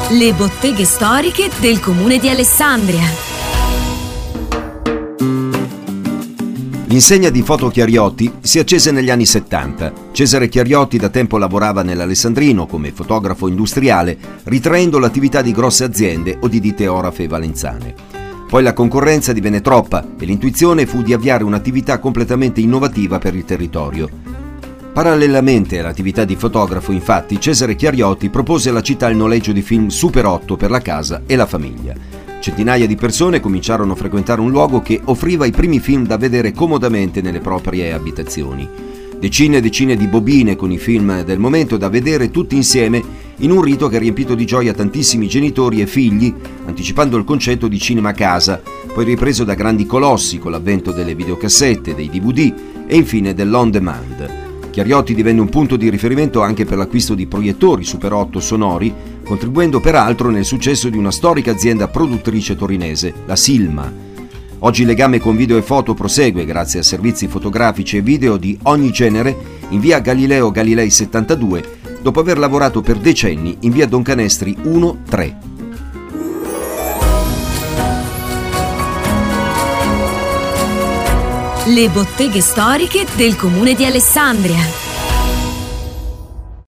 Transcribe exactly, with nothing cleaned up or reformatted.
Le botteghe storiche del comune di Alessandria. L'insegna di Foto Chiariotti si accese negli anni settanta. Cesare Chiariotti da tempo lavorava nell'Alessandrino come fotografo industriale, ritraendo l'attività di grosse aziende o di ditte orafe e valenzane. Poi la concorrenza divenne troppa e l'intuizione fu di avviare un'attività completamente innovativa per il territorio. Parallelamente all'attività di fotografo, infatti, Cesare Chiariotti propose alla città il noleggio di film Super otto per la casa e la famiglia. Centinaia di persone cominciarono a frequentare un luogo che offriva i primi film da vedere comodamente nelle proprie abitazioni. Decine e decine di bobine con i film del momento da vedere tutti insieme in un rito che ha riempito di gioia tantissimi genitori e figli, anticipando il concetto di cinema a casa, poi ripreso da grandi colossi con l'avvento delle videocassette, dei D V D e infine dell'on demand. Chiariotti divenne un punto di riferimento anche per l'acquisto di proiettori Super otto sonori, contribuendo peraltro nel successo di una storica azienda produttrice torinese, la Silma. Oggi il legame con video e foto prosegue grazie a servizi fotografici e video di ogni genere in via Galileo Galilei settantadue, dopo aver lavorato per decenni in via Don Canestri uno tre. Le botteghe storiche del comune di Alessandria.